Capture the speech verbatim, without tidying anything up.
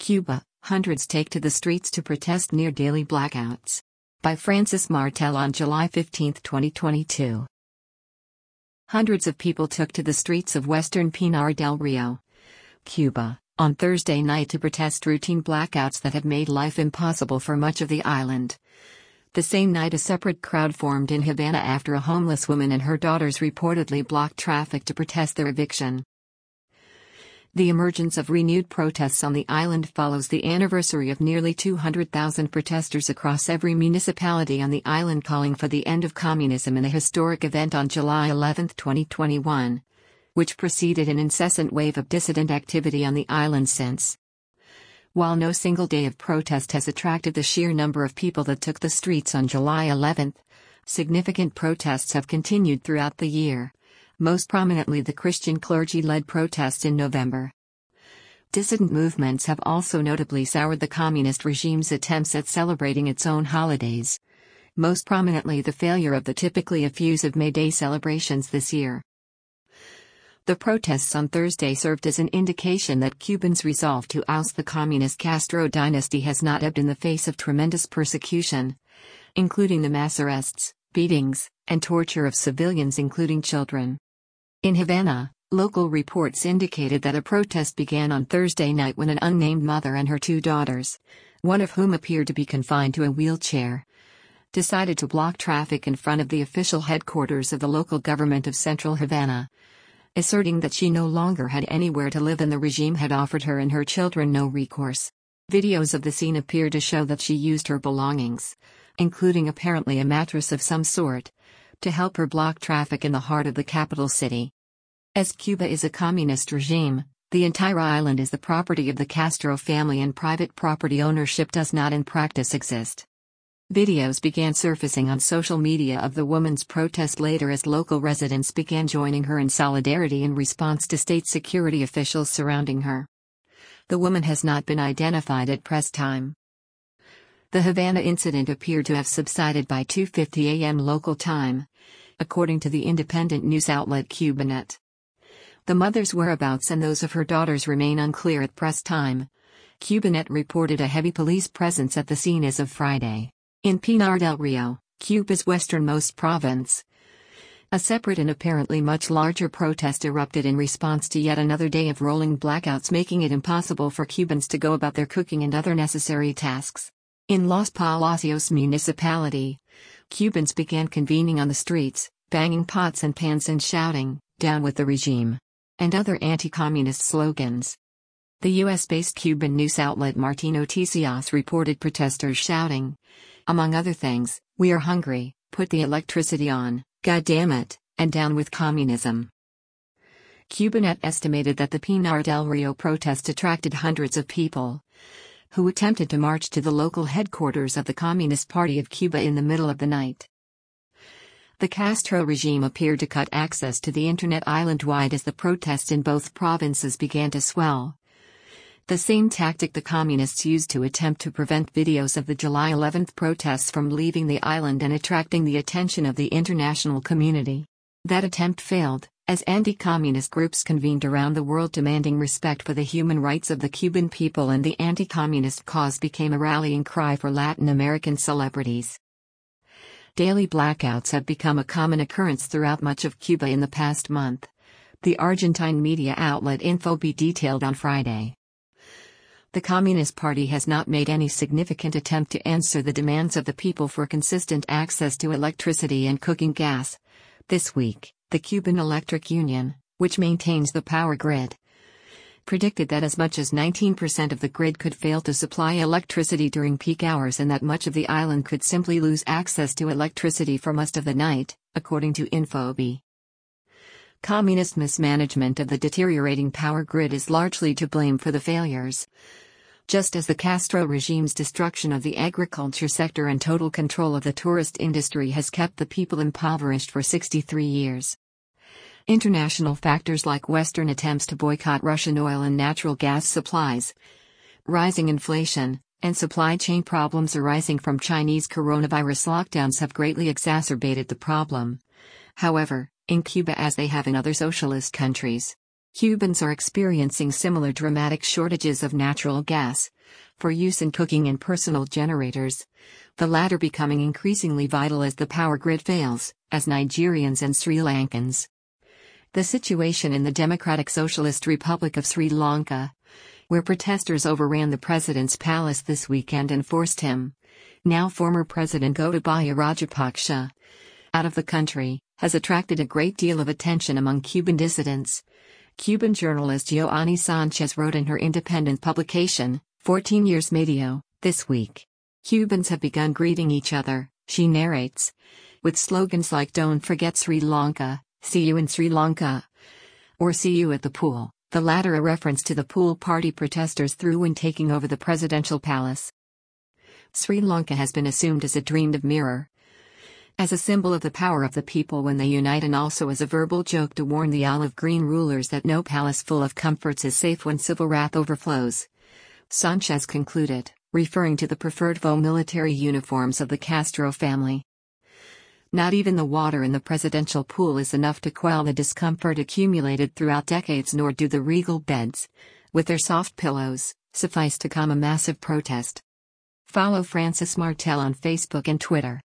Cuba, hundreds take to the streets to protest near daily blackouts. By Francis Martel on July fifteenth, twenty twenty-two. Hundreds of people took to the streets of western Pinar del Rio, Cuba, on Thursday night to protest routine blackouts that have made life impossible for much of the island. The same night, a separate crowd formed in Havana after a homeless woman and her daughters reportedly blocked traffic to protest their eviction. The emergence of renewed protests on the island follows the anniversary of nearly two hundred thousand protesters across every municipality on the island calling for the end of communism in a historic event on July eleventh, twenty twenty-one, which preceded an incessant wave of dissident activity on the island since. While no single day of protest has attracted the sheer number of people that took the streets on July eleventh, significant protests have continued throughout the year, most prominently the Christian clergy-led protests in November. Dissident movements have also notably soured the communist regime's attempts at celebrating its own holidays, most prominently the failure of the typically effusive May Day celebrations this year. The protests on Thursday served as an indication that Cubans' resolve to oust the communist Castro dynasty has not ebbed in the face of tremendous persecution, including the mass arrests, beatings, and torture of civilians including children. In Havana, local reports indicated that a protest began on Thursday night when an unnamed mother and her two daughters, one of whom appeared to be confined to a wheelchair, decided to block traffic in front of the official headquarters of the local government of Central Havana, asserting that she no longer had anywhere to live and the regime had offered her and her children no recourse. Videos of the scene appear to show that she used her belongings, including apparently a mattress of some sort, to help her block traffic in the heart of the capital city. As Cuba is a communist regime, the entire island is the property of the Castro family and private property ownership does not in practice exist. Videos began surfacing on social media of the woman's protest later as local residents began joining her in solidarity in response to state security officials surrounding her. The woman has not been identified at press time. The Havana incident appeared to have subsided by two fifty a m local time, according to the independent news outlet Cubanet. The mother's whereabouts and those of her daughters remain unclear at press time. Cubanet reported a heavy police presence at the scene as of Friday. In Pinar del Rio, Cuba's westernmost province, a separate and apparently much larger protest erupted in response to yet another day of rolling blackouts, making it impossible for Cubans to go about their cooking and other necessary tasks. In Los Palacios municipality, Cubans began convening on the streets, banging pots and pans and shouting, "Down with the regime," and other anti-communist slogans. The U S-based Cuban news outlet Martín Noticias reported protesters shouting, among other things, "We are hungry, put the electricity on, God damn it, and down with communism." Cubanet estimated that the Pinar del Rio protest attracted hundreds of people, who attempted to march to the local headquarters of the Communist Party of Cuba in the middle of the night. The Castro regime appeared to cut access to the internet island-wide as the protests in both provinces began to swell. The same tactic the communists used to attempt to prevent videos of the July eleventh protests from leaving the island and attracting the attention of the international community. That attempt failed, as anti-communist groups convened around the world demanding respect for the human rights of the Cuban people, and the anti-communist cause became a rallying cry for Latin American celebrities. Daily blackouts have become a common occurrence throughout much of Cuba in the past month, the Argentine media outlet Infobae detailed on Friday. The Communist Party has not made any significant attempt to answer the demands of the people for consistent access to electricity and cooking gas. This week, the Cuban Electric Union, which maintains the power grid, predicted that as much as nineteen percent of the grid could fail to supply electricity during peak hours and that much of the island could simply lose access to electricity for most of the night, according to Infobae. Communist mismanagement of the deteriorating power grid is largely to blame for the failures, just as the Castro regime's destruction of the agriculture sector and total control of the tourist industry has kept the people impoverished for sixty-three years. International factors like Western attempts to boycott Russian oil and natural gas supplies, rising inflation, and supply chain problems arising from Chinese coronavirus lockdowns have greatly exacerbated the problem. However, in Cuba, as they have in other socialist countries, Cubans are experiencing similar dramatic shortages of natural gas for use in cooking and personal generators, the latter becoming increasingly vital as the power grid fails, as Nigerians and Sri Lankans. The situation in the Democratic Socialist Republic of Sri Lanka, where protesters overran the president's palace this weekend and forced him, now former President Gotabaya Rajapaksa, out of the country, has attracted a great deal of attention among Cuban dissidents. Cuban journalist Joanny Sanchez wrote in her independent publication, fourteen Years Medio, this week. Cubans have begun greeting each other, she narrates, with slogans like "Don't forget Sri Lanka," "See you in Sri Lanka," or "See you at the pool," the latter a reference to the pool party protesters threw when taking over the presidential palace. Sri Lanka has been assumed as a dreamed-of mirror, as a symbol of the power of the people when they unite, and also as a verbal joke to warn the olive green rulers that no palace full of comforts is safe when civil wrath overflows. Sanchez concluded, referring to the preferred faux military uniforms of the Castro family. Not even the water in the presidential pool is enough to quell the discomfort accumulated throughout decades, nor do the regal beds, with their soft pillows, suffice to calm a massive protest. Follow Francis Martel on Facebook and Twitter.